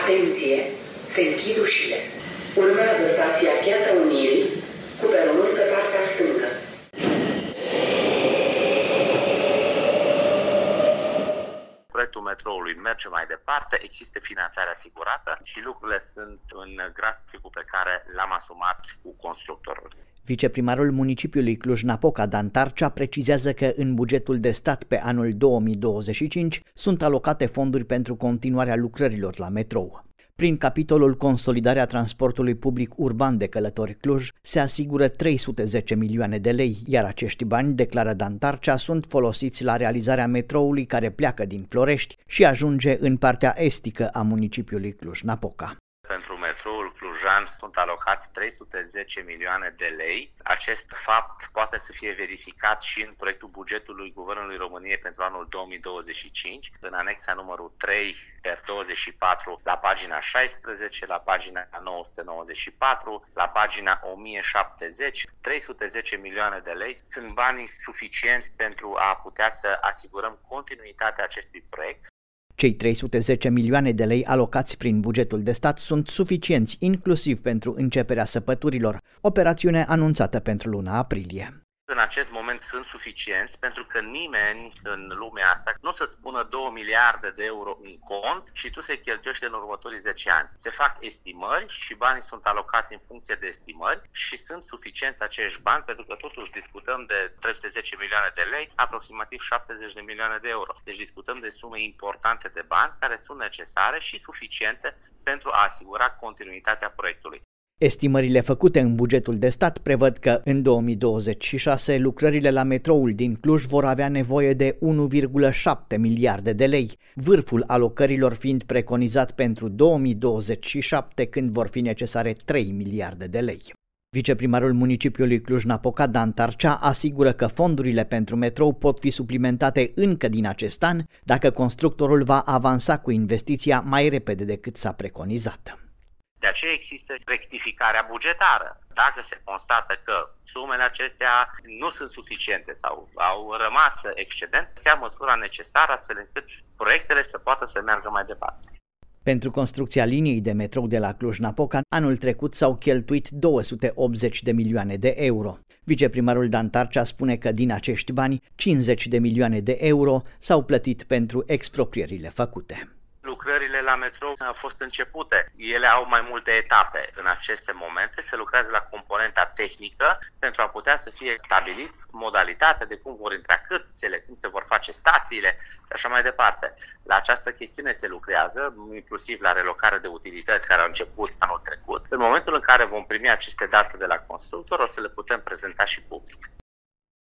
Atenție! Se închid ușile. Urmează stația Piața Unirii cu peronul pe partea stângă. Proiectul metroului merge mai departe, există finanțare asigurată și lucrurile sunt în graficul pe care l-am asumat cu constructorul. Viceprimarul municipiului Cluj-Napoca, Dan Tarcea, precizează că în bugetul de stat pe anul 2025 sunt alocate fonduri pentru continuarea lucrărilor la metrou. Prin capitolul Consolidarea transportului public urban de călători Cluj se asigură 310 milioane de lei, iar acești bani, declară Dan Tarcea, sunt folosiți la realizarea metroului care pleacă din Florești și ajunge în partea estică a municipiului Cluj-Napoca. Pentru metroul clujan sunt alocați 310 milioane de lei. Acest fapt poate să fie verificat și în proiectul bugetului Guvernului României pentru anul 2025, în anexa numărul 3/24, la pagina 16, la pagina 994, la pagina 1070. 310 milioane de lei sunt banii suficienți pentru a putea să asigurăm continuitatea acestui proiect. Cei 310 milioane de lei alocați prin bugetul de stat sunt suficienți inclusiv pentru începerea săpăturilor, operațiune anunțată pentru luna aprilie. În acest moment sunt suficienți pentru că nimeni în lumea asta nu o să spună 2 miliarde de euro în cont și tu se cheltuiește în următorii 10 ani. Se fac estimări și banii sunt alocați în funcție de estimări și sunt suficienți acești bani pentru că totuși discutăm de 310 milioane de lei, aproximativ 70 de milioane de euro. Deci discutăm de sume importante de bani care sunt necesare și suficiente pentru a asigura continuitatea proiectului. Estimările făcute în bugetul de stat prevăd că în 2026 lucrările la metroul din Cluj vor avea nevoie de 1,7 miliarde de lei, vârful alocărilor fiind preconizat pentru 2027 când vor fi necesare 3 miliarde de lei. Viceprimarul municipiului Cluj-Napoca, Dan Tarcea, asigură că fondurile pentru metrou pot fi suplimentate încă din acest an dacă constructorul va avansa cu investiția mai repede decât s-a preconizat. De aceea există rectificarea bugetară. Dacă se constată că sumele acestea nu sunt suficiente sau au rămas excedent, se ia măsura necesară astfel încât proiectele să poată să meargă mai departe. Pentru construcția liniei de metrou de la Cluj-Napoca, anul trecut s-au cheltuit 280 de milioane de euro. Viceprimarul Dan Tarcea spune că din acești bani, 50 de milioane de euro s-au plătit pentru exproprierile făcute. Lucrările la metrou au fost începute. Ele au mai multe etape. În aceste momente se lucrează la componenta tehnică pentru a putea să fie stabilit modalitatea de cum vor intra cârtițele, cum se vor face stațiile și așa mai departe. La această chestiune se lucrează, inclusiv la relocare de utilități care au început anul trecut. În momentul în care vom primi aceste date de la constructor, o să le putem prezenta și public.